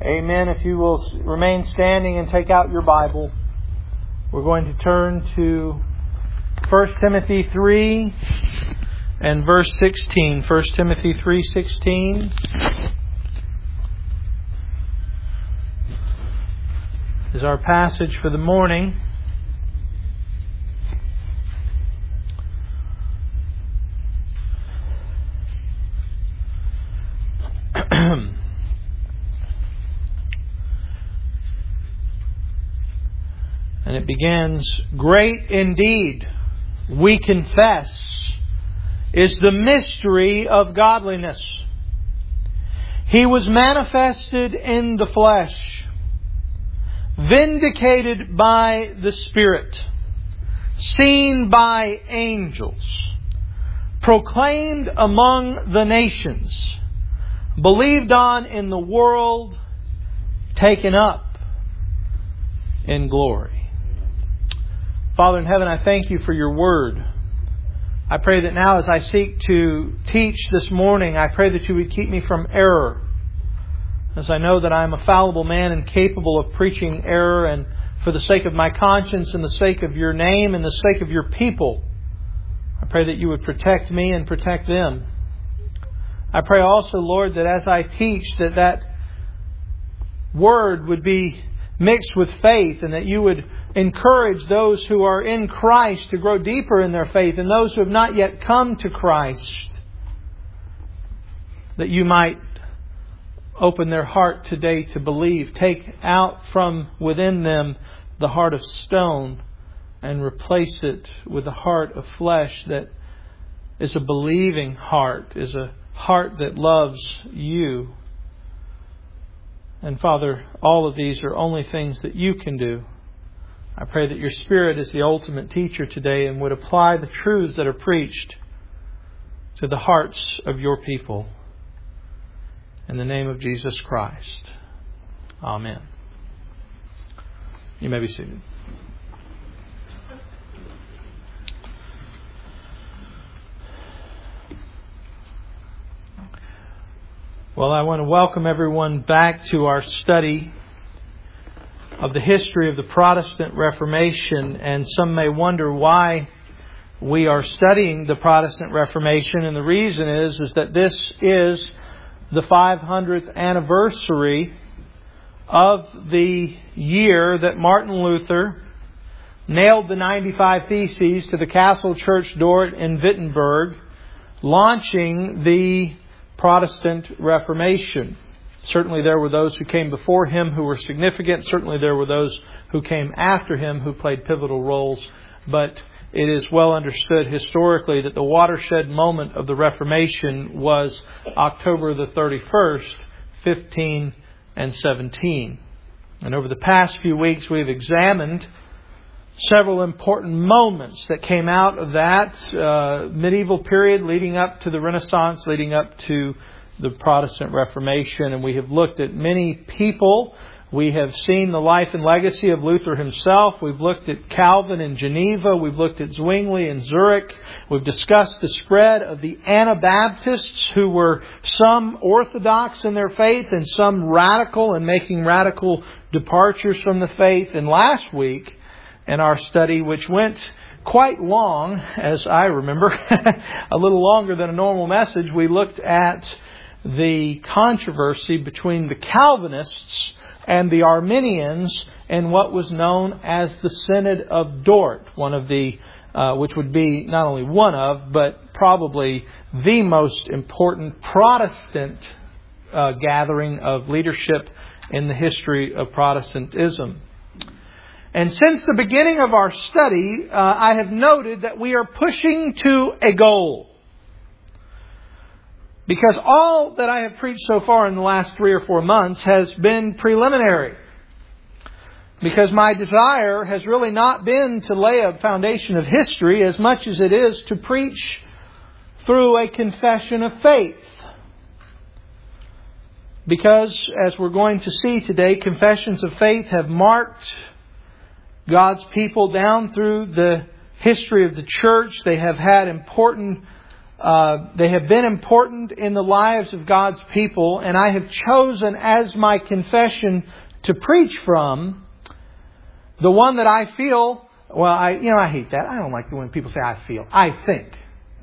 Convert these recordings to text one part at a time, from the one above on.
Amen. If you will remain standing and take out your Bible, we're going to turn to 1 Timothy 3 and verse 16. 1 Timothy 3:16 is our passage for the morning. And it begins, "Great indeed, we confess, is the mystery of godliness. He was manifested in the flesh, vindicated by the Spirit, seen by angels, proclaimed among the nations, believed on in the world, taken up in glory." Father in heaven, I thank You for Your Word. I pray that now as I seek to teach this morning, I pray that You would keep me from error. As I know that I am a fallible man and capable of preaching error, and for the sake of my conscience and the sake of Your name and the sake of Your people, I pray that You would protect me and protect them. I pray also, Lord, that as I teach, that Word would be mixed with faith, and that You would encourage those who are in Christ to grow deeper in their faith, and those who have not yet come to Christ, that You might open their heart today to believe. Take out from within them the heart of stone and replace it with a heart of flesh that is a believing heart, is a heart that loves You. And Father, all of these are only things that You can do. I pray that Your Spirit is the ultimate teacher today and would apply the truths that are preached to the hearts of Your people. In the name of Jesus Christ. Amen. You may be seated. Well, I want to welcome everyone back to our study of the history of the Protestant Reformation. And some may wonder why we are studying the Protestant Reformation. And the reason is that this is the 500th anniversary of the year that Martin Luther nailed the 95 Theses to the Castle Church door in Wittenberg, launching the Protestant Reformation. Certainly there were those who came before him who were significant. Certainly there were those who came after him who played pivotal roles. But it is well understood historically that the watershed moment of the Reformation was October the 31st, 1517. And over the past few weeks we've examined several important moments that came out of that medieval period leading up to the Renaissance, leading up to the Protestant Reformation. And we have looked at many people. We have seen the life and legacy of Luther himself. We've looked at Calvin in Geneva. We've looked at Zwingli in Zurich. We've discussed the spread of the Anabaptists, who were some orthodox in their faith and some radical and making radical departures from the faith. And last week in our study, which went quite long, as I remember, a little longer than a normal message, we looked at the controversy between the Calvinists and the Arminians in what was known as the Synod of Dort, one of the, which would be not only one of, but probably the most important Protestant gathering of leadership in the history of Protestantism. And since the beginning of our study, I have noted that we are pushing to a goal. Because all that I have preached so far in the last 3 or 4 months has been preliminary. Because my desire has really not been to lay a foundation of history as much as it is to preach through a confession of faith. Because, as we're going to see today, confessions of faith have marked God's people down through the history of the church. They have had important They have been important in the lives of God's people, and I have chosen as my confession to preach from the one that I feel, I hate that. I don't like when people say I feel. I think.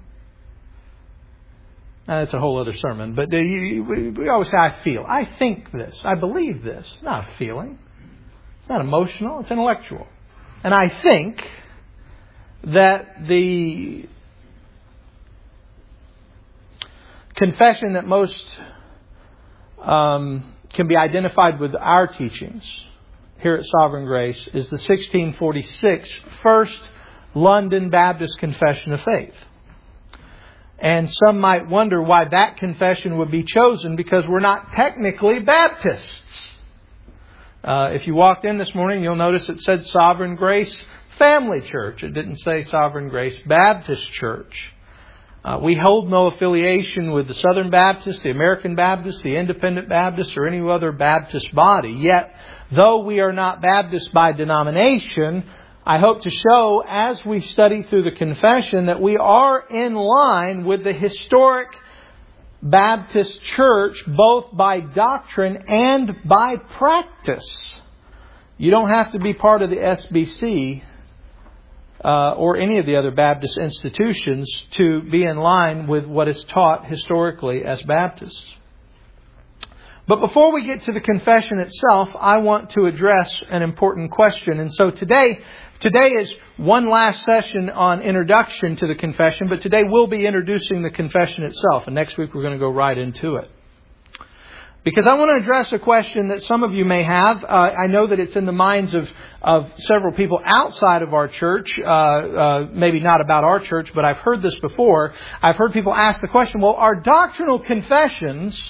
That's a whole other sermon, but we always say I feel. I think this. I believe this. It's not a feeling. It's not emotional. It's intellectual. And I think that the confession that most can be identified with our teachings here at Sovereign Grace is the 1646 First London Baptist Confession of Faith. And some might wonder why that confession would be chosen, because we're not technically Baptists. If you walked in this morning, you'll notice it said Sovereign Grace Family Church. It didn't say Sovereign Grace Baptist Church. We hold no affiliation with the Southern Baptist, the American Baptist, the Independent Baptist, or any other Baptist body. Yet, though we are not Baptist by denomination, I hope to show as we study through the confession that we are in line with the historic Baptist Church, both by doctrine and by practice. You don't have to be part of the SBC or any of the other Baptist institutions to be in line with what is taught historically as Baptists. But before we get to the confession itself, I want to address an important question. And so today is one last session on introduction to the confession, but today we'll be introducing the confession itself. And next week we're going to go right into it. Because I want to address a question that some of you may have. I know that it's in the minds of several people outside of our church. Maybe not about our church, but I've heard this before. I've heard people ask the question, well, are doctrinal confessions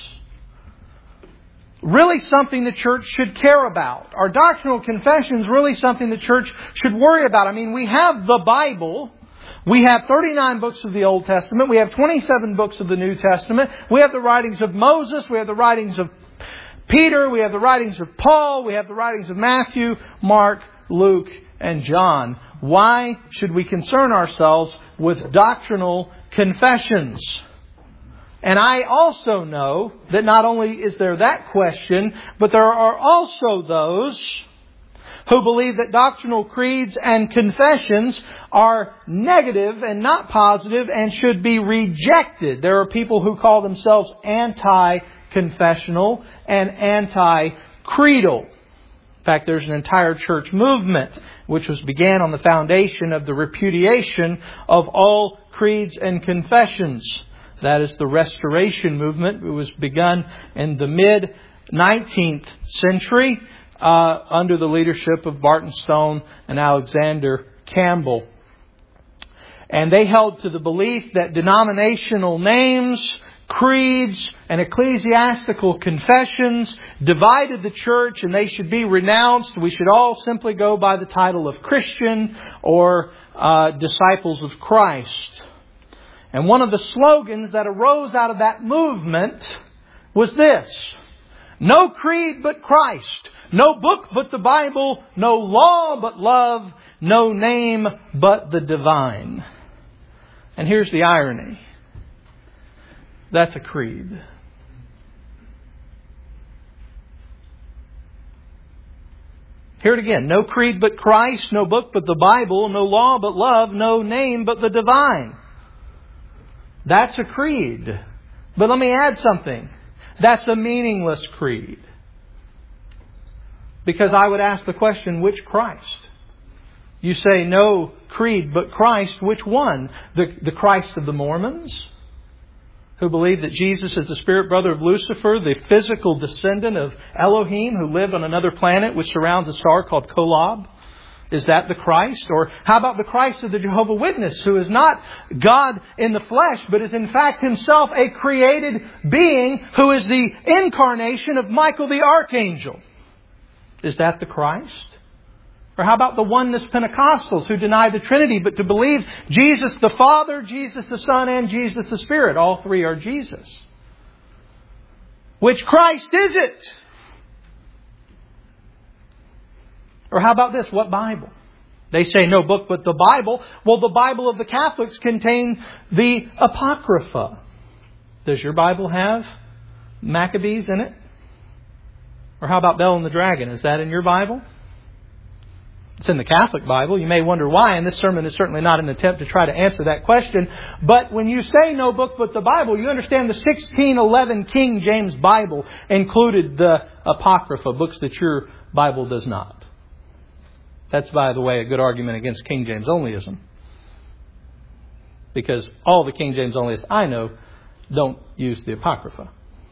really something the church should care about? Are doctrinal confessions really something the church should worry about? I mean, we have the Bible. We have 39 books of the Old Testament. We have 27 books of the New Testament. We have the writings of Moses. We have the writings of Peter. We have the writings of Paul. We have the writings of Matthew, Mark, Luke, and John. Why should we concern ourselves with doctrinal confessions? And I also know that not only is there that question, but there are also those who believe that doctrinal creeds and confessions are negative and not positive and should be rejected. There are people who call themselves anti-confessional and anti-creedal. In fact, there's an entire church movement which began on the foundation of the repudiation of all creeds and confessions. That is the Restoration movement. It was begun in the mid-19th century under the leadership of Barton Stone and Alexander Campbell. And they held to the belief that denominational names, creeds, and ecclesiastical confessions divided the church and they should be renounced. We should all simply go by the title of Christian or disciples of Christ. And one of the slogans that arose out of that movement was this: no creed but Christ, no book but the Bible, no law but love, no name but the divine. And here's the irony. That's a creed. Hear it again. No creed but Christ, no book but the Bible, no law but love, no name but the divine. That's a creed. But let me add something. That's a meaningless creed. Because I would ask the question, which Christ? You say no creed but Christ, which one? The Christ of the Mormons, who believe that Jesus is the spirit brother of Lucifer, the physical descendant of Elohim, who lived on another planet which surrounds a star called Kolob? Is that the Christ? Or how about the Christ of the Jehovah Witness, who is not God in the flesh, but is in fact himself a created being who is the incarnation of Michael the Archangel? Is that the Christ? Or how about the Oneness Pentecostals who deny the Trinity, but to believe Jesus the Father, Jesus the Son, and Jesus the Spirit? All three are Jesus. Which Christ is it? Or how about this? What Bible? They say no book but the Bible. Well, the Bible of the Catholics contain the Apocrypha. Does your Bible have Maccabees in it? Or how about Bel and the Dragon? Is that in your Bible? It's in the Catholic Bible. You may wonder why, and this sermon is certainly not an attempt to try to answer that question. But when you say no book but the Bible, you understand the 1611 King James Bible included the Apocrypha, books that your Bible does not. That's, by the way, a good argument against King James onlyism. Because all the King James onlyists I know don't use the Apocrypha.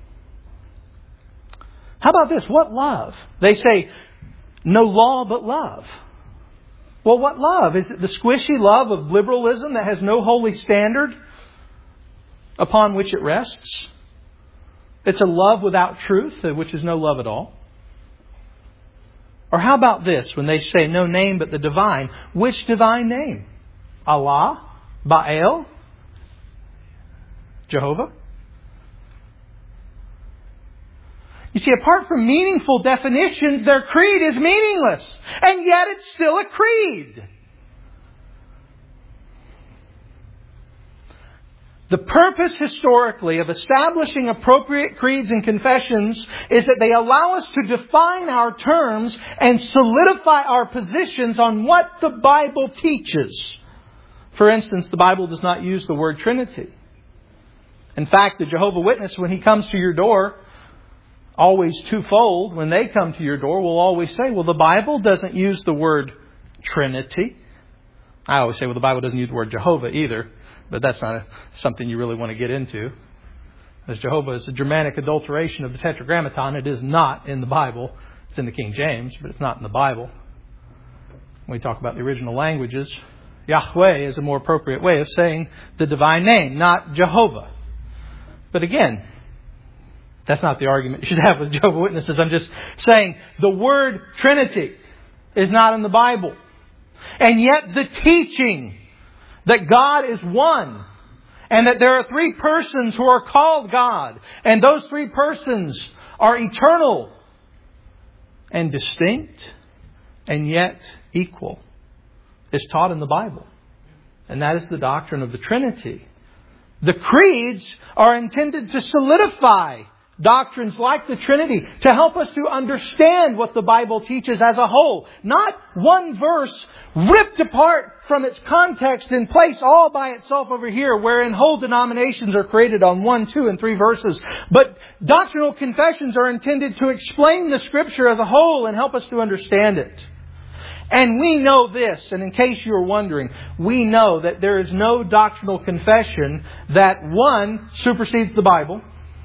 How about this? What love? They say, no law but love. Well, what love? Is it the squishy love of liberalism that has no holy standard upon which it rests? It's a love without truth, which is no love at all. Or how about this, when they say no name but the divine? Which divine name? Allah? Baal? Jehovah? You see, apart from meaningful definitions, their creed is meaningless. And yet it's still a creed. The purpose historically of establishing appropriate creeds and confessions is that they allow us to define our terms and solidify our positions on what the Bible teaches. For instance, the Bible does not use the word Trinity. In fact, the Jehovah's Witness, when he comes to your door, always twofold, when they come to your door, will always say, well, the Bible doesn't use the word Trinity. I always say, well, the Bible doesn't use the word Jehovah either. But that's not something you really want to get into. As Jehovah is a Germanic adulteration of the Tetragrammaton. It is not in the Bible. It's in the King James, but it's not in the Bible. When we talk about the original languages, Yahweh is a more appropriate way of saying the divine name, not Jehovah. But again, that's not the argument you should have with Jehovah's Witnesses. I'm just saying the word Trinity is not in the Bible. And yet the teaching that God is one, and that there are three persons who are called God, and those three persons are eternal and distinct and yet equal, is taught in the Bible. And that is the doctrine of the Trinity. The creeds are intended to solidify doctrines like the Trinity, to help us to understand what the Bible teaches as a whole. Not one verse ripped apart from its context and placed all by itself over here, wherein whole denominations are created on 1, 2, and 3 verses. But doctrinal confessions are intended to explain the Scripture as a whole and help us to understand it. And we know this, and in case you are wondering, we know that there is no doctrinal confession that, 1, supersedes the Bible,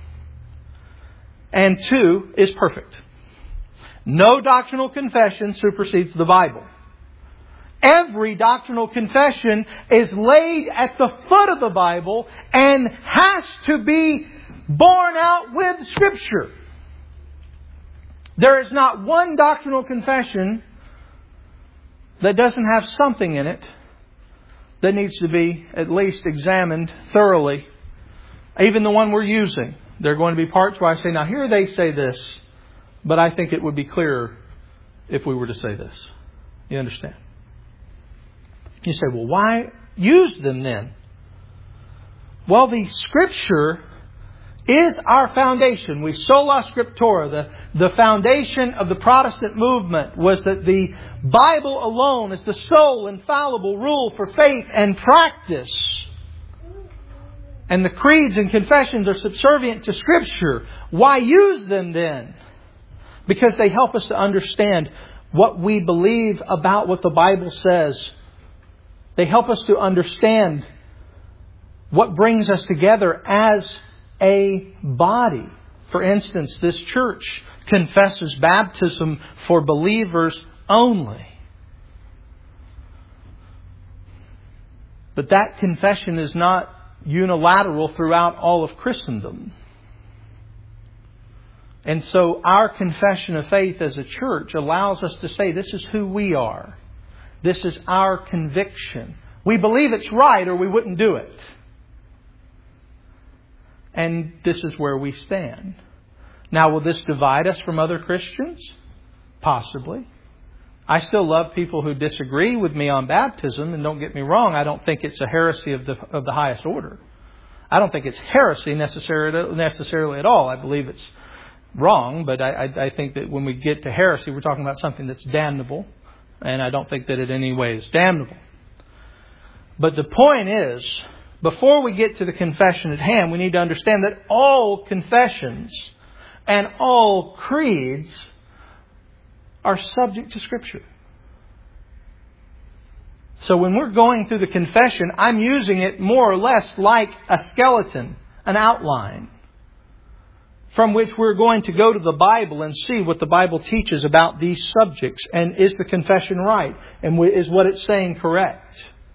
and 2, is perfect. No doctrinal confession supersedes the Bible. Every doctrinal confession is laid at the foot of the Bible and has to be borne out with Scripture. There is not one doctrinal confession that doesn't have something in it that needs to be at least examined thoroughly. Even the one we're using. There are going to be parts where I say, now here they say this, but I think it would be clearer if we were to say this. You understand? You say, well, why use them then? Well, the Scripture is our foundation. We sola scriptura. The foundation of the Protestant movement was that the Bible alone is the sole infallible rule for faith and practice. And the creeds and confessions are subservient to Scripture. Why use them then? Because they help us to understand what we believe about what the Bible says. They help us to understand what brings us together as a body. For instance, this church confesses baptism for believers only. But that confession is not unilateral throughout all of Christendom. And so our confession of faith as a church allows us to say this is who we are. This is our conviction. We believe it's right or we wouldn't do it. And this is where we stand. Now, will this divide us from other Christians? Possibly. I still love people who disagree with me on baptism, and don't get me wrong, I don't think it's a heresy of the highest order. I don't think it's heresy necessarily at all. I believe it's wrong, but I think that when we get to heresy, we're talking about something that's damnable, and I don't think that in any way is damnable. But the point is, before we get to the confession at hand, we need to understand that all confessions and all creeds are subject to Scripture. So when we're going through the confession, I'm using it more or less like a skeleton, an outline, from which we're going to go to the Bible and see what the Bible teaches about these subjects. And is the confession right? And is what it's saying correct?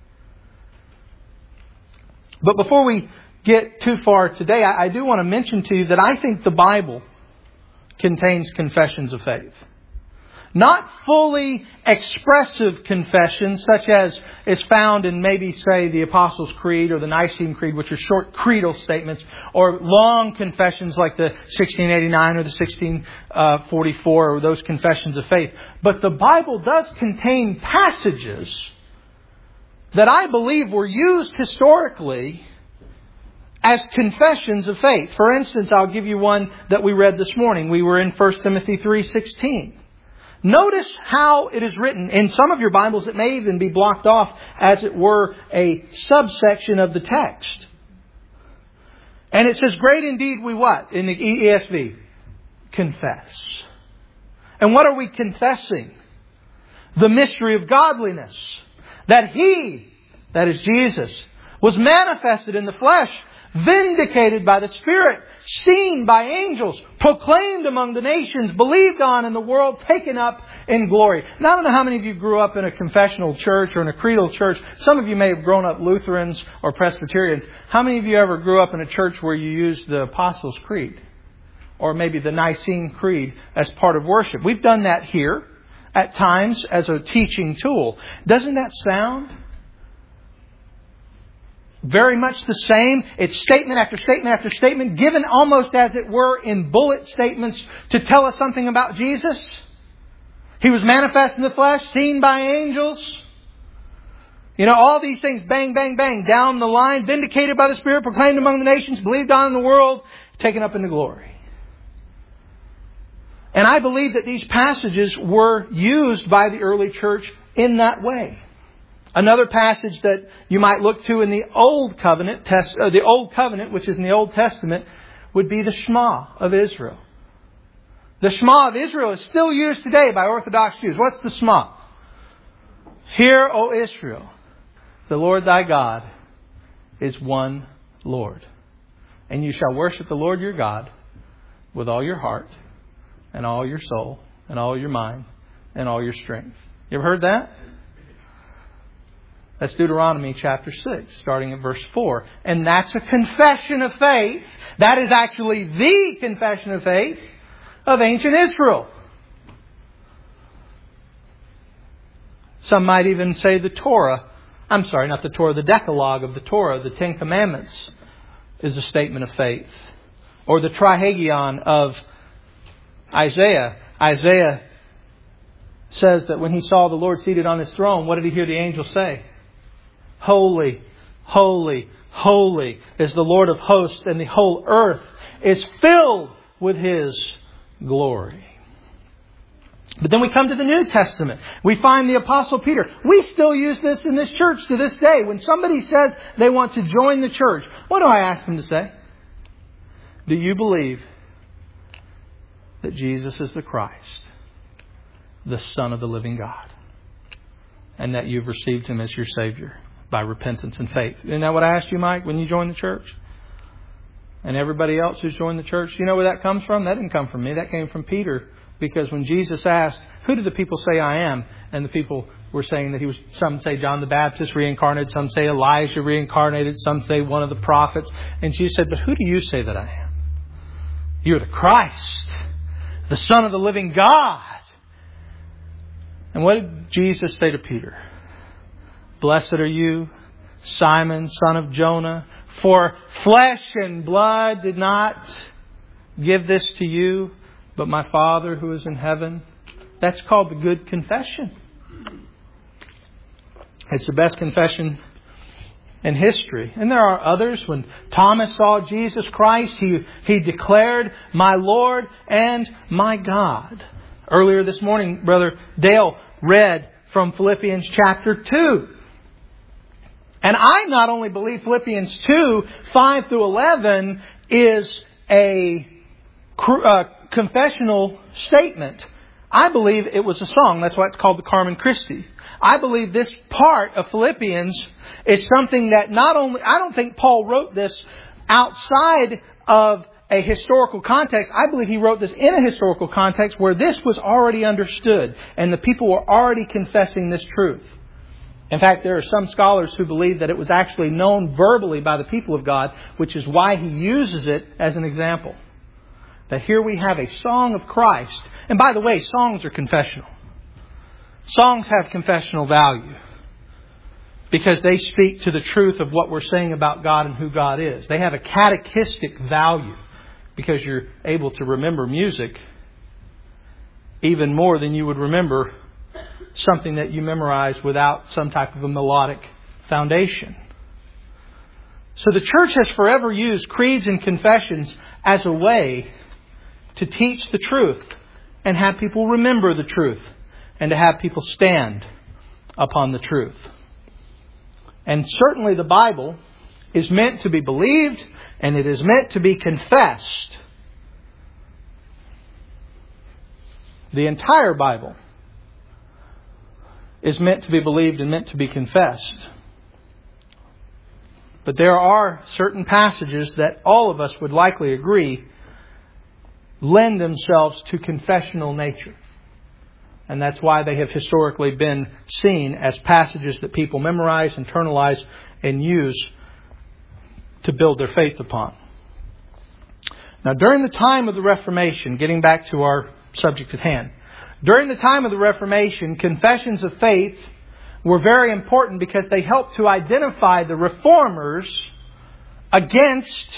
But before we get too far today, I do want to mention to you that I think the Bible contains confessions of faith. Not fully expressive confessions, such as is found in maybe, say, the Apostles' Creed or the Nicene Creed, which are short creedal statements, or long confessions like the 1689 or the 1644, or those confessions of faith. But the Bible does contain passages that I believe were used historically as confessions of faith. For instance, I'll give you one that we read this morning. We were in 1 Timothy 3:16. Notice how it is written. In some of your Bibles, it may even be blocked off as it were a subsection of the text. And it says, great indeed we what? In the ESV? Confess. And what are we confessing? The mystery of godliness. That He, that is Jesus, was manifested in the flesh, vindicated by the Spirit, seen by angels, proclaimed among the nations, believed on in the world, taken up in glory. Now, I don't know how many of you grew up in a confessional church or in a creedal church. Some of you may have grown up Lutherans or Presbyterians. How many of you ever grew up in a church where you used the Apostles' Creed? Or maybe the Nicene Creed as part of worship? We've done that here at times as a teaching tool. Doesn't that sound very much the same? It's statement after statement after statement, given almost as it were in bullet statements to tell us something about Jesus. He was manifest in the flesh, seen by angels. All these things, bang, bang, bang, down the line, vindicated by the Spirit, proclaimed among the nations, believed on in the world, taken up into glory. And I believe that these passages were used by the early church in that way. Another passage that you might look to in the Old Covenant, which is in the Old Testament, would be the Shema of Israel. The Shema of Israel is still used today by Orthodox Jews. What's the Shema? Hear, O Israel, the Lord thy God is one Lord. And you shall worship the Lord your God with all your heart and all your soul and all your mind and all your strength. You ever heard that? That's Deuteronomy chapter 6, starting at verse 4. And that's a confession of faith. That is actually the confession of faith of ancient Israel. Some might even say the Torah. I'm sorry, not the Torah, the Decalogue of the Torah, the Ten Commandments, is a statement of faith. Or the Trihagion of Isaiah. Isaiah says that when he saw the Lord seated on His throne, what did he hear the angel say? Holy, holy, holy is the Lord of hosts, and the whole earth is filled with His glory. But then we come to the New Testament. We find the Apostle Peter. We still use this in this church to this day. When somebody says they want to join the church, what do I ask them to say? Do you believe that Jesus is the Christ, the Son of the living God, and that you've received Him as your Savior by repentance and faith? Isn't that what I asked you, Mike, when you joined the church? And everybody else who's joined the church, you know where that comes from? That didn't come from me. That came from Peter. Because when Jesus asked, who do the people say I am? And the people were saying that He was, some say John the Baptist reincarnated, some say Elijah reincarnated, some say one of the prophets. And Jesus said, but who do you say that I am? You're the Christ, the Son of the living God. And what did Jesus say to Peter? Blessed are you, Simon, son of Jonah, for flesh and blood did not give this to you, but my Father who is in heaven. That's called the good confession. It's the best confession in history. And there are others. When Thomas saw Jesus Christ, he declared, "My Lord and my God." Earlier this morning, Brother Dale read from Philippians chapter 2. And I not only believe Philippians 2, 5 through 11 is a confessional statement. I believe it was a song. That's why it's called the Carmen Christi. I believe this part of Philippians is something that not only... I don't think Paul wrote this outside of a historical context. I believe he wrote this in a historical context where this was already understood and the people were already confessing this truth. In fact, there are some scholars who believe that it was actually known verbally by the people of God, which is why he uses it as an example. That here we have a song of Christ. And by the way, songs are confessional. Songs have confessional value because they speak to the truth of what we're saying about God and who God is. They have a catechistic value because you're able to remember music even more than you would remember something that you memorize without some type of a melodic foundation. So the church has forever used creeds and confessions as a way to teach the truth and have people remember the truth and to have people stand upon the truth. And certainly the Bible is meant to be believed and it is meant to be confessed. The entire Bible is meant to be believed and meant to be confessed. But there are certain passages that all of us would likely agree lend themselves to confessional nature. And that's why they have historically been seen as passages that people memorize, internalize, and use to build their faith upon. Now, during the time of the Reformation, getting back to our subject at hand, during the time of the Reformation, confessions of faith were very important because they helped to identify the reformers against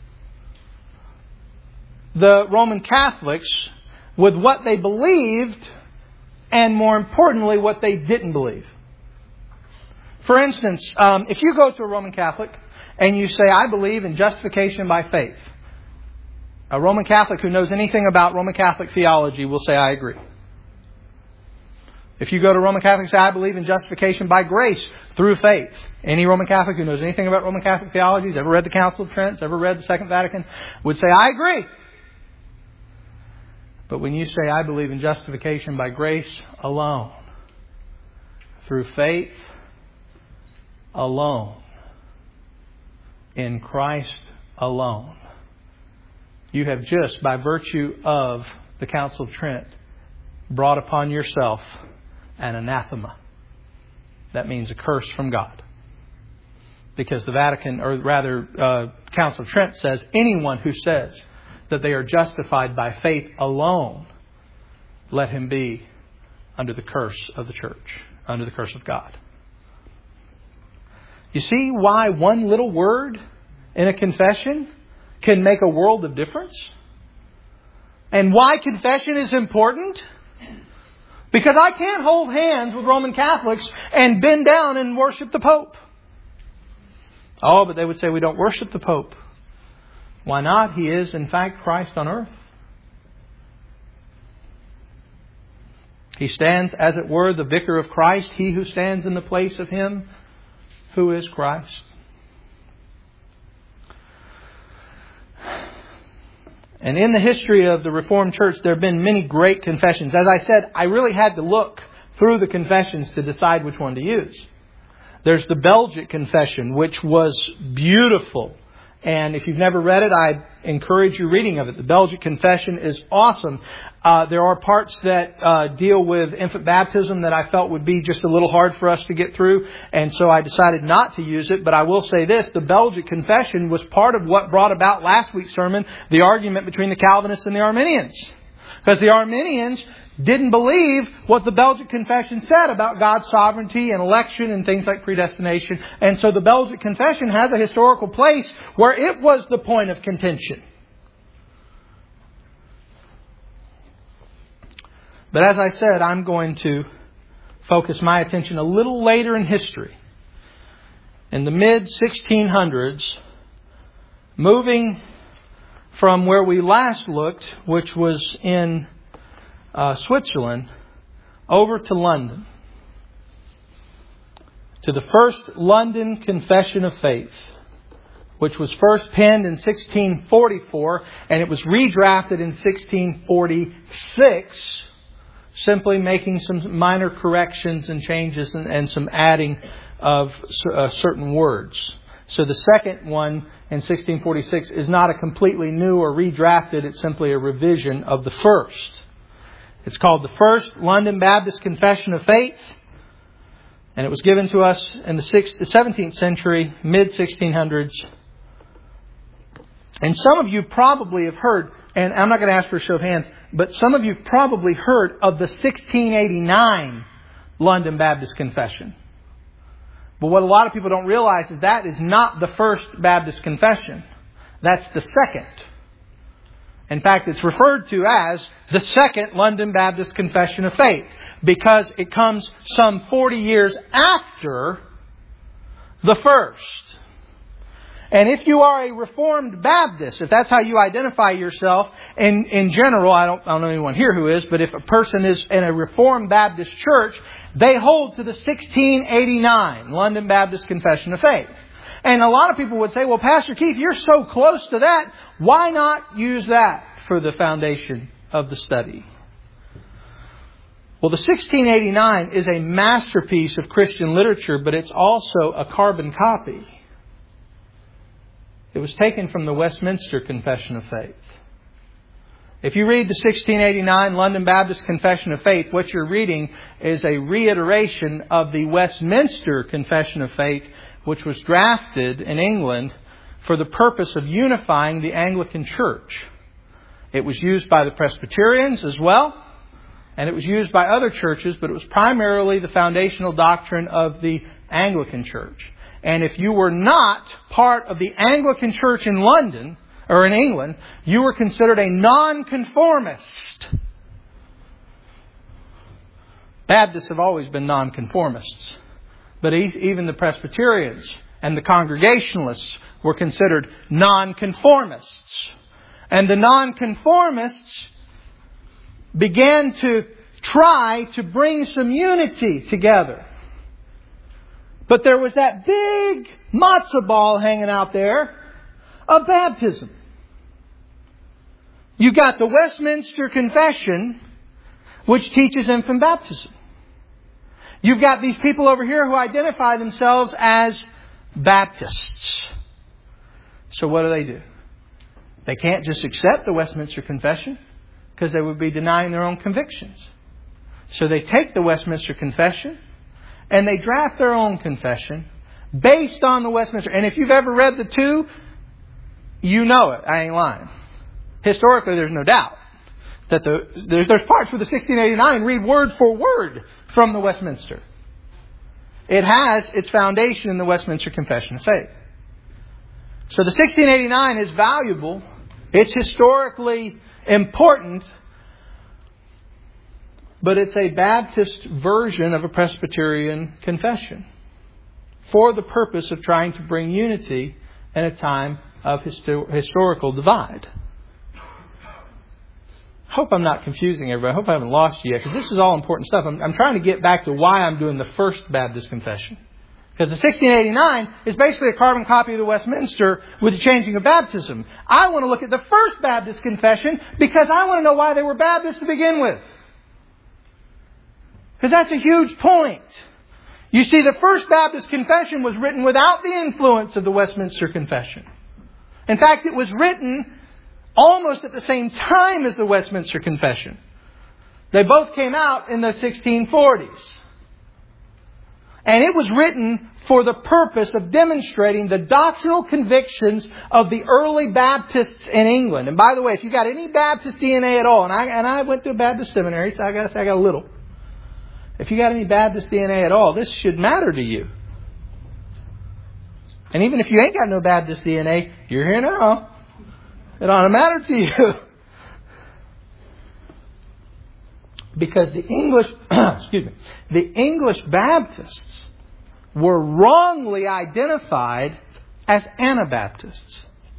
the Roman Catholics with what they believed and, more importantly, what they didn't believe. For instance, if you go to a Roman Catholic and you say, "I believe in justification by faith," a Roman Catholic who knows anything about Roman Catholic theology will say, "I agree." If you go to Roman Catholic and say, "I believe in justification by grace through faith," any Roman Catholic who knows anything about Roman Catholic theology, has ever read the Council of Trent, has ever read the Second Vatican, would say, "I agree." But when you say, "I believe in justification by grace alone, through faith alone, in Christ alone," you have just, by virtue of the Council of Trent, brought upon yourself an anathema. That means a curse from God. Because the Vatican, or rather, Council of Trent says, anyone who says that they are justified by faith alone, let him be under the curse of the church, under the curse of God. You see why one little word in a confession can make a world of difference? And why confession is important? Because I can't hold hands with Roman Catholics and bend down and worship the Pope. Oh, but they would say we don't worship the Pope. Why not? He is, in fact, Christ on earth. He stands, as it were, the vicar of Christ, he who stands in the place of Him who is Christ. And in the history of the Reformed Church, there have been many great confessions. As I said, I really had to look through the confessions to decide which one to use. There's the Belgic Confession, which was beautiful. And if you've never read it, I encourage you reading of it. The Belgic Confession is awesome. There are parts that deal with infant baptism that I felt would be just a little hard for us to get through. And so I decided not to use it. But I will say this, the Belgic Confession was part of what brought about last week's sermon, the argument between the Calvinists and the Arminians. Because the Arminians didn't believe what the Belgic Confession said about God's sovereignty and election and things like predestination. And so the Belgic Confession has a historical place where it was the point of contention. But as I said, I'm going to focus my attention a little later in history. In the mid-1600s, moving from where we last looked, which was in Switzerland, over to London, to the first London Confession of Faith, which was first penned in 1644, and it was redrafted in 1646, simply making some minor corrections and changes and some adding of certain words. So the second one in 1646 is not a completely new or redrafted, it's simply a revision of the first. It's called the First London Baptist Confession of Faith, and it was given to us in the 17th century, mid-1600s. And some of you probably have heard, and I'm not going to ask for a show of hands, but some of you probably heard of the 1689 London Baptist Confession. But what a lot of people don't realize is that is not the first Baptist confession. That's the second. In fact, it's referred to as the Second London Baptist Confession of Faith because it comes some 40 years after the first. And if you are a Reformed Baptist, if that's how you identify yourself, in general, I don't know anyone here who is, but if a person is in a Reformed Baptist church, they hold to the 1689 London Baptist Confession of Faith. And a lot of people would say, well, Pastor Keith, you're so close to that. Why not use that for the foundation of the study? Well, the 1689 is a masterpiece of Christian literature, but it's also a carbon copy. It was taken from the Westminster Confession of Faith. If you read the 1689 London Baptist Confession of Faith, what you're reading is a reiteration of the Westminster Confession of Faith, which was drafted in England for the purpose of unifying the Anglican Church. It was used by the Presbyterians as well, and it was used by other churches, but it was primarily the foundational doctrine of the Anglican Church. And if you were not part of the Anglican Church in London, or in England, you were considered a nonconformist. Baptists have always been nonconformists. But even the Presbyterians and the Congregationalists were considered nonconformists. And the nonconformists began to try to bring some unity together. But there was that big matzo ball hanging out there of baptism. You got the Westminster Confession, which teaches infant baptism. You've got these people over here who identify themselves as Baptists. So what do? They can't just accept the Westminster Confession because they would be denying their own convictions. So they take the Westminster Confession and they draft their own confession based on the Westminster. And if you've ever read the two, you know it. I ain't lying. Historically, there's no doubt that there's parts where the 1689 read word for word from the Westminster. It has its foundation in the Westminster Confession of Faith. So the 1689 is valuable. It's historically important. But it's a Baptist version of a Presbyterian confession for the purpose of trying to bring unity in a time of historical divide. I hope I'm not confusing everybody. I hope I haven't lost you yet, because this is all important stuff. I'm trying to get back to why I'm doing the First Baptist Confession. Because the 1689 is basically a carbon copy of the Westminster with the changing of baptism. I want to look at the First Baptist Confession because I want to know why they were Baptists to begin with. Because that's a huge point. You see, the First Baptist Confession was written without the influence of the Westminster Confession. In fact, it was written almost at the same time as the Westminster Confession. They both came out in the 1640s. And it was written for the purpose of demonstrating the doctrinal convictions of the early Baptists in England. And by the way, if you got any Baptist DNA at all, and I went to a Baptist seminary, so I got to say I got a little. If you got any Baptist DNA at all, this should matter to you. And even if you ain't got no Baptist DNA, you're here now. It ought to matter to you. Because the English, the English Baptists were wrongly identified as Anabaptists.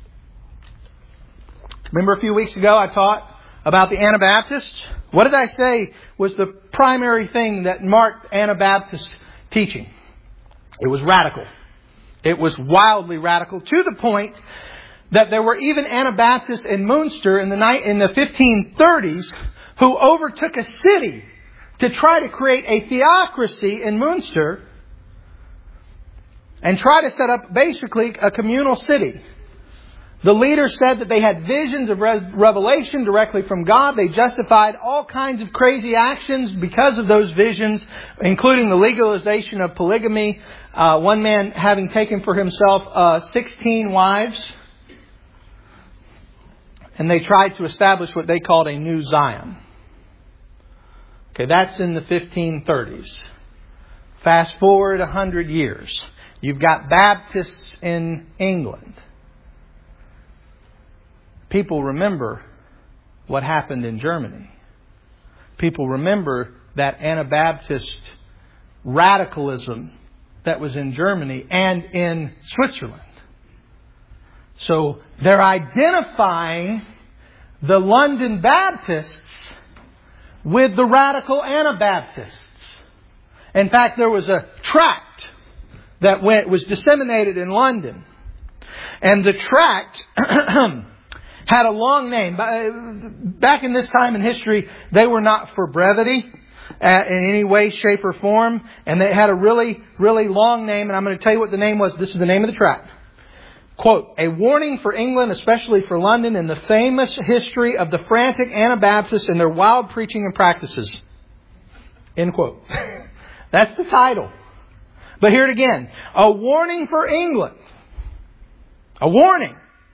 Remember a few weeks ago I taught about the Anabaptists? What did I say was the primary thing that marked Anabaptist teaching? It was radical. It was wildly radical, to the point that there were even Anabaptists in Munster in the 1530s who overtook a city to try to create a theocracy in Munster and try to set up basically a communal city. The leaders said that they had visions of revelation directly from God. They justified all kinds of crazy actions because of those visions, including the legalization of polygamy. One man having taken for himself 16 wives. And they tried to establish what they called a new Zion. Okay, that's in the 1530s. Fast forward 100 years. You've got Baptists in England. People remember what happened in Germany. People remember that Anabaptist radicalism that was in Germany and in Switzerland. So they're identifying the London Baptists with the radical Anabaptists. In fact, there was a tract that was disseminated in London. And the tract had a long name. Back in this time in history, they were not for brevity in any way, shape, or form. And they had a really, really long name. And I'm going to tell you what the name was. This is the name of the tract. Quote, "A warning for England, especially for London, in the famous history of the frantic Anabaptists and their wild preaching and practices." End quote. That's the title. But hear it again. A warning for England. A warning.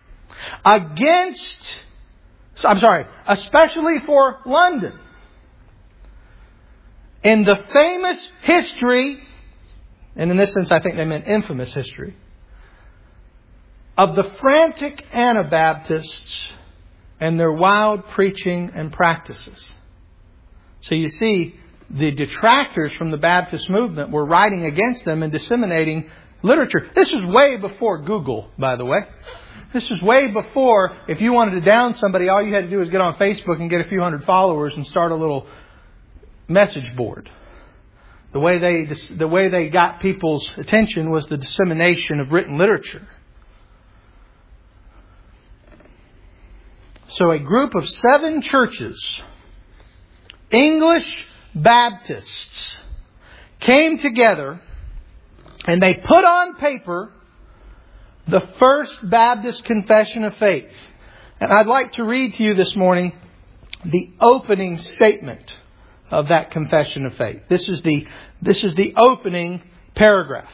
Especially for London. In the famous history, and in this sense I think they meant infamous history, of the frantic Anabaptists and their wild preaching and practices. So you see, the detractors from the Baptist movement were writing against them and disseminating literature. This was way before Google, by the way. This was way before, if you wanted to down somebody, all you had to do was get on Facebook and get a few hundred followers and start a little message board. The way they got people's attention was the dissemination of written literature. So a group of 7 churches, English Baptists, came together and they put on paper the First Baptist Confession of Faith. And I'd like to read to you this morning the opening statement of that Confession of Faith. This is the opening paragraph.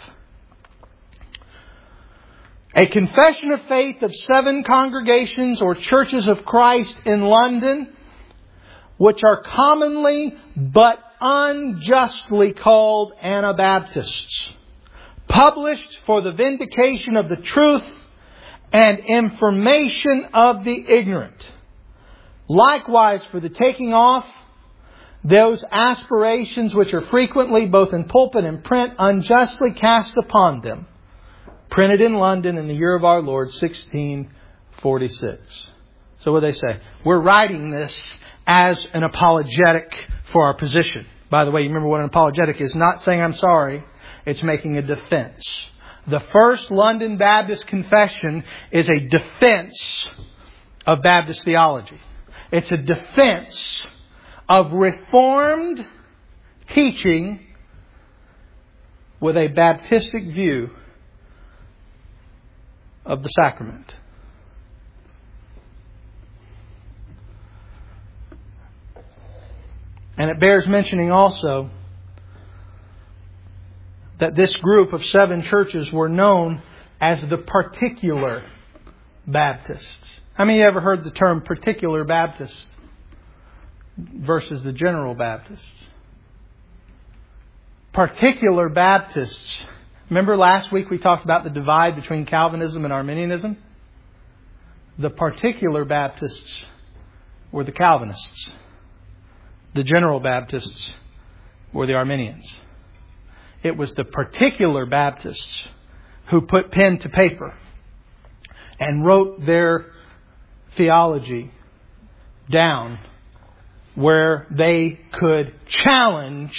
A confession of faith of 7 congregations or churches of Christ in London, which are commonly but unjustly called Anabaptists, published for the vindication of the truth and information of the ignorant. Likewise, for the taking off those aspirations which are frequently, both in pulpit and print, unjustly cast upon them. Printed in London in the year of our Lord, 1646. So what do they say? We're writing this as an apologetic for our position. By the way, you remember what an apologetic is? Not saying I'm sorry. It's making a defense. The First London Baptist Confession is a defense of Baptist theology. It's a defense of Reformed teaching with a Baptistic view of the sacrament. And it bears mentioning also that this group of 7 churches were known as the Particular Baptists. How many of you ever heard the term Particular Baptist versus the General Baptists? Particular Baptists. Remember last week we talked about the divide between Calvinism and Arminianism? The Particular Baptists were the Calvinists. the General Baptists or the Arminians. It was the particular Baptists who put pen to paper and wrote their theology down where they could challenge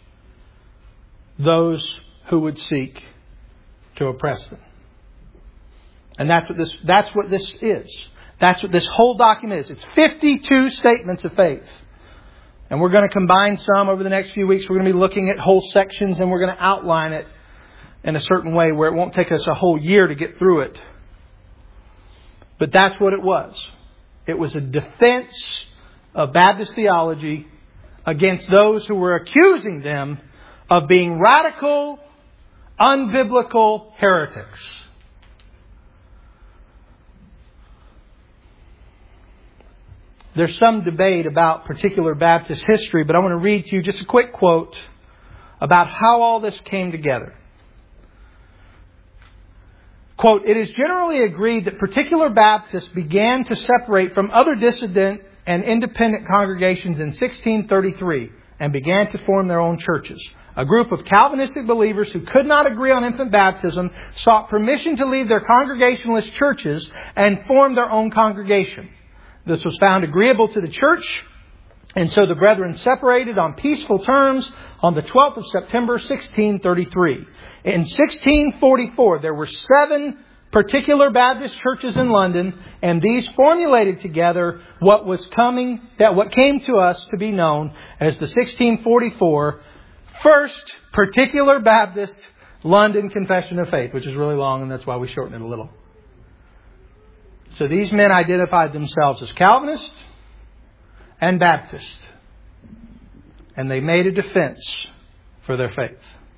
those who would seek to oppress them. And that's what this is. That's what this whole document is. It's 52 statements of faith. And we're going to combine some over the next few weeks. We're going to be looking at whole sections and we're going to outline it in a certain way where it won't take us a whole year to get through it. But that's what it was. It was a defense of Baptist theology against those who were accusing them of being radical, unbiblical heretics. There's some debate about particular Baptist history, but I want to read to you just a quick quote about how all this came together. Quote, "It is generally agreed that particular Baptists began to separate from other dissident and independent congregations in 1633 and began to form their own churches. A group of Calvinistic believers who could not agree on infant baptism sought permission to leave their Congregationalist churches and form their own congregation. This was found agreeable to the church, and so the brethren separated on peaceful terms on the 12th of September, 1633. In 1644, there were 7 particular Baptist churches in London, and these formulated together what came to us to be known as the 1644 First Particular Baptist London Confession of Faith, which is really long, and that's why we shorten it a little. So these men identified themselves as Calvinist and Baptist. And they made a defense for their faith.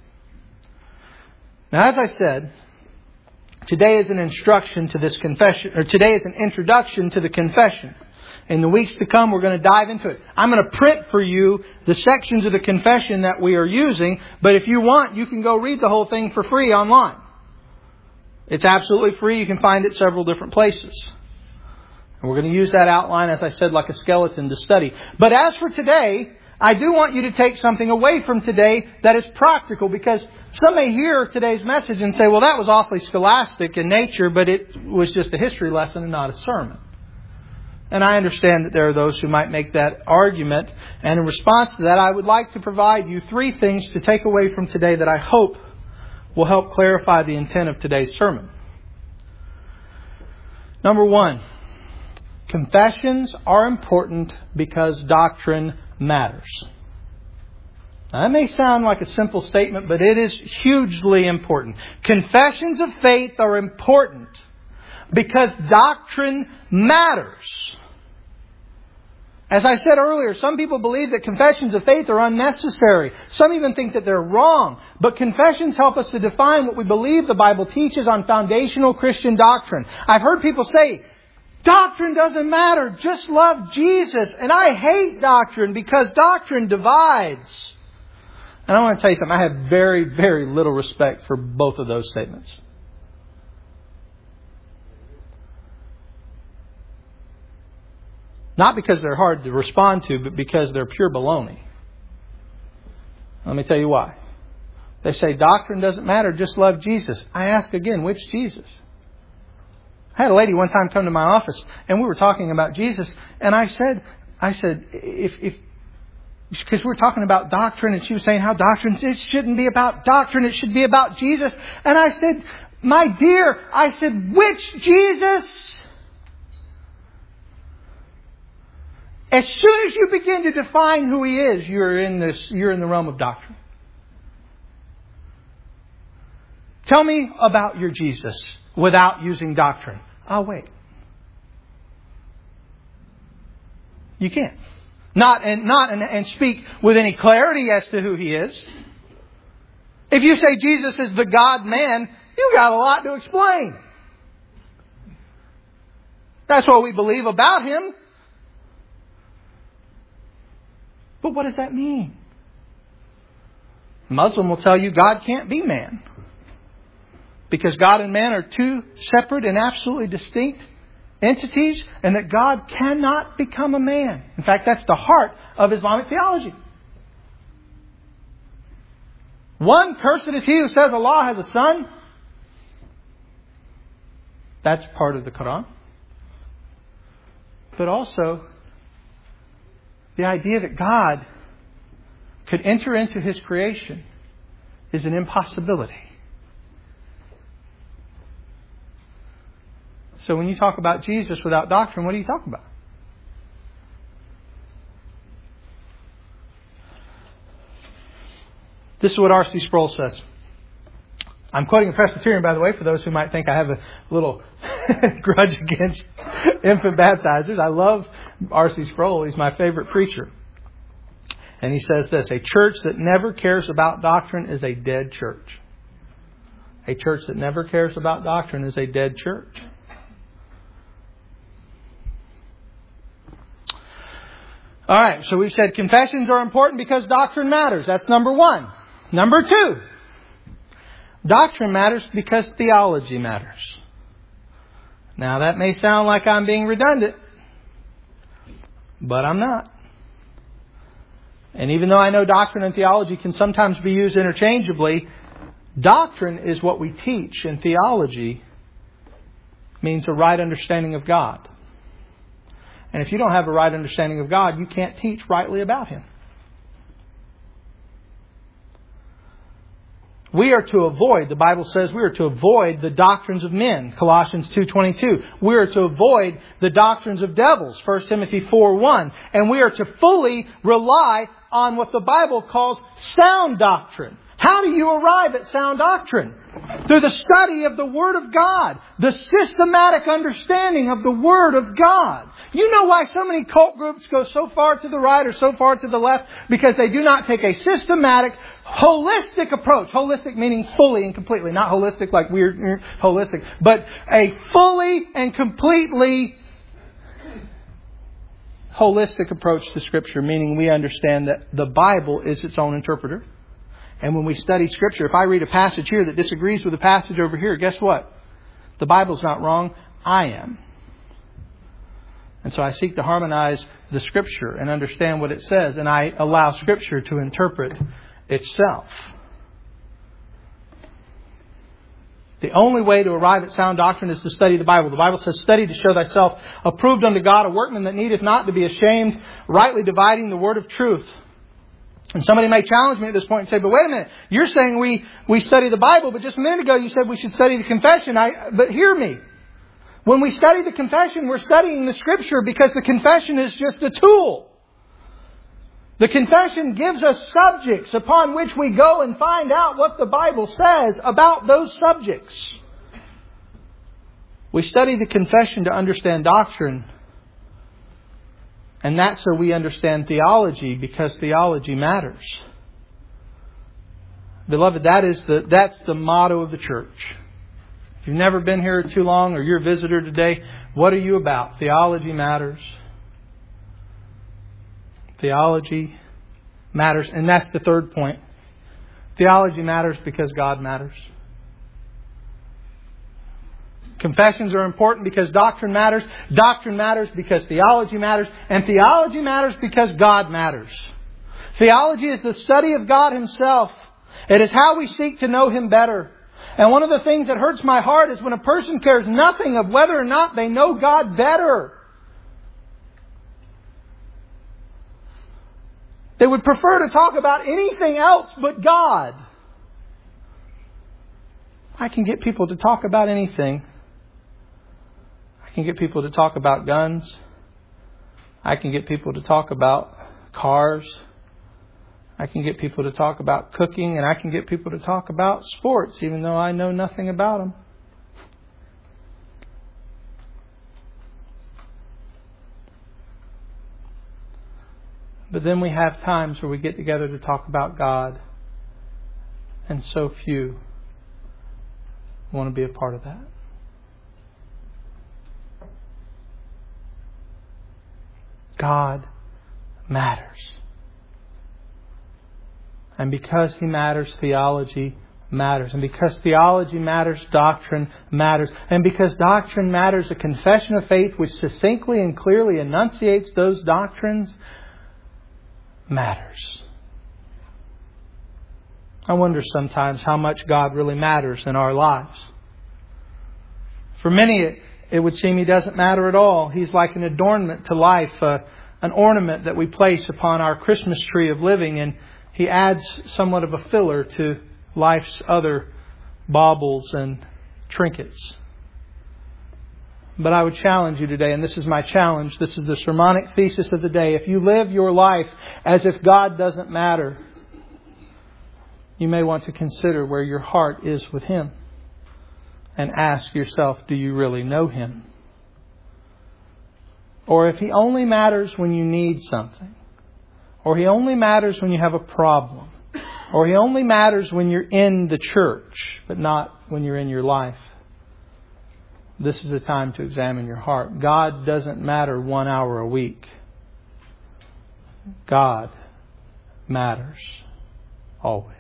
Now, as I said, today is an instruction to this confession, or today is an introduction to the confession. In the weeks to come, we're going to dive into it. I'm going to print for you the sections of the confession that we are using, but if you want, you can go read the whole thing for free online. It's absolutely free. You can find it several different places. And we're going to use that outline, as I said, like a skeleton to study. But as for today, I do want you to take something away from today that is practical, because some may hear today's message and say, well, that was awfully scholastic in nature, but it was just a history lesson and not a sermon. And I understand that there are those who might make that argument. And in response to that, I would like to provide you 3 things to take away from today that I hope will help clarify the intent of today's sermon. Number 1, confessions are important because doctrine matters. Now, that may sound like a simple statement, but it is hugely important. Confessions of faith are important because doctrine matters. As I said earlier, some people believe that confessions of faith are unnecessary. Some even think that they're wrong. But confessions help us to define what we believe the Bible teaches on foundational Christian doctrine. I've heard people say, doctrine doesn't matter, just love Jesus. And I hate doctrine because doctrine divides. And I want to tell you something, I have very, very little respect for both of those statements. Not because they're hard to respond to, but because they're pure baloney. Let me tell you why. They say doctrine doesn't matter, just love Jesus. I ask again, which Jesus? I had a lady one time come to my office and we were talking about Jesus, and I said, if because we were talking about doctrine, and she was saying how doctrine, it shouldn't be about doctrine, it should be about Jesus. And I said, my dear, I said, which Jesus? As soon as you begin to define who He is, you're in the realm of doctrine. Tell me about your Jesus without using doctrine. I'll wait. You can't. Not speak with any clarity as to who He is. If you say Jesus is the God-man, you've got a lot to explain. That's what we believe about Him. But what does that mean? Muslim will tell you God can't be man. Because God and man are 2 separate and absolutely distinct entities, and that God cannot become a man. In fact, that's the heart of Islamic theology. One, cursed is he who says Allah has a son. That's part of the Quran. But also, the idea that God could enter into His creation is an impossibility. So when you talk about Jesus without doctrine, what are you talking about? This is what R.C. Sproul says. I'm quoting a Presbyterian, by the way, for those who might think I have a little grudge against infant baptizers. I love R.C. Sproul. He's my favorite preacher. And he says this: a church that never cares about doctrine is a dead church. A church that never cares about doctrine is a dead church. All right, so we've said confessions are important because doctrine matters. That's number one. Number two, doctrine matters because theology matters. Now that may sound like I'm being redundant, but I'm not. And even though I know doctrine and theology can sometimes be used interchangeably, doctrine is what we teach, and theology means a right understanding of God. And if you don't have a right understanding of God, you can't teach rightly about Him. We are to avoid, the Bible says we are to avoid the doctrines of men, Colossians 2:22. We are to avoid the doctrines of devils, 1 Timothy 4:1. And we are to fully rely on what the Bible calls sound doctrine. How do you arrive at sound doctrine? Through the study of the Word of God. The systematic understanding of the Word of God. You know why so many cult groups go so far to the right or so far to the left? Because they do not take a systematic, holistic approach. Holistic meaning fully and completely. Not holistic like weird, holistic. But a fully and completely holistic approach to Scripture. Meaning we understand that the Bible is its own interpreter. And when we study Scripture, if I read a passage here that disagrees with a passage over here, guess what? The Bible's not wrong. I am. And so I seek to harmonize the Scripture and understand what it says. And I allow Scripture to interpret itself. The only way to arrive at sound doctrine is to study the Bible. The Bible says, study to show thyself approved unto God, a workman that needeth not to be ashamed, rightly dividing the word of truth. And somebody may challenge me at this point and say, but wait a minute, you're saying we study the Bible, but just a minute ago you said we should study the confession. But hear me. When we study the confession, we're studying the Scripture because the confession is just a tool. The confession gives us subjects upon which we go and find out what the Bible says about those subjects. We study the confession to understand doctrine. And that's so we understand theology, because theology matters. Beloved, that's the motto of the church. If you've never been here too long or you're a visitor today, what are you about? Theology matters. Theology matters. And that's the third point. Theology matters because God matters. Confessions are important because doctrine matters. Doctrine matters because theology matters. And theology matters because God matters. Theology is the study of God Himself. It is how we seek to know Him better. And one of the things that hurts my heart is when a person cares nothing of whether or not they know God better. They would prefer to talk about anything else but God. I can get people to talk about anything. I can get people to talk about guns. I can get people to talk about cars. I can get people to talk about cooking. And I can get people to talk about sports, even though I know nothing about them. But then we have times where we get together to talk about God. And so few want to be a part of that. God matters. And because He matters, theology matters. And because theology matters, doctrine matters. And because doctrine matters, a confession of faith which succinctly and clearly enunciates those doctrines matters. I wonder sometimes how much God really matters in our lives. For many, it would seem He doesn't matter at all. He's like an adornment to life, an ornament that we place upon our Christmas tree of living, and He adds somewhat of a filler to life's other baubles and trinkets. But I would challenge you today, and this is my challenge, this is the sermonic thesis of the day. If you live your life as if God doesn't matter, you may want to consider where your heart is with Him and ask yourself, do you really know Him? Or if He only matters when you need something, or He only matters when you have a problem, or He only matters when you're in the church, but not when you're in your life, this is a time to examine your heart. God doesn't matter 1 hour a week. God matters always.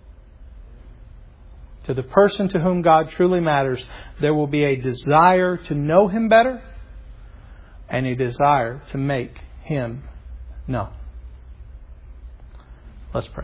To the person to whom God truly matters, there will be a desire to know Him better and a desire to make Him known. Let's pray.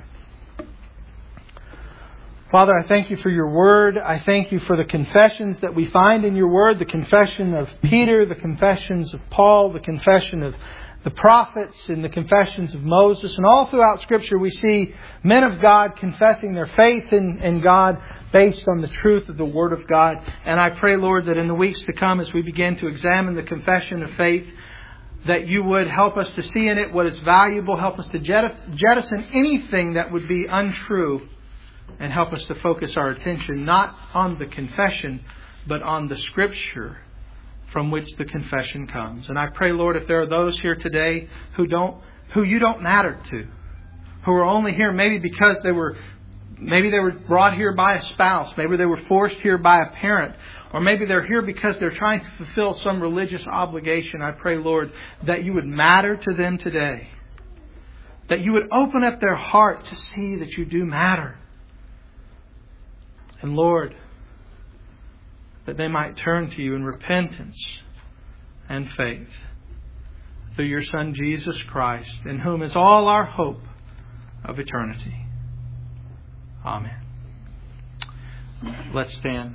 Father, I thank You for Your Word. I thank You for the confessions that we find in Your Word. The confession of Peter, the confessions of Paul, the confession of the prophets, and the confessions of Moses. And all throughout Scripture we see men of God confessing their faith in God based on the truth of the Word of God. And I pray, Lord, that in the weeks to come, as we begin to examine the confession of faith, that You would help us to see in it what is valuable, help us to jettison anything that would be untrue, and help us to focus our attention not on the confession, but on the Scripture from which the confession comes. And I pray, Lord, if there are those here today who You don't matter to, who are only here maybe because they were brought here by a spouse, maybe they were forced here by a parent, or maybe they're here because they're trying to fulfill some religious obligation. I pray, Lord, that You would matter to them today, that You would open up their heart to see that You do matter. And Lord, that they might turn to You in repentance and faith through Your Son, Jesus Christ, in whom is all our hope of eternity. Amen. Let's stand.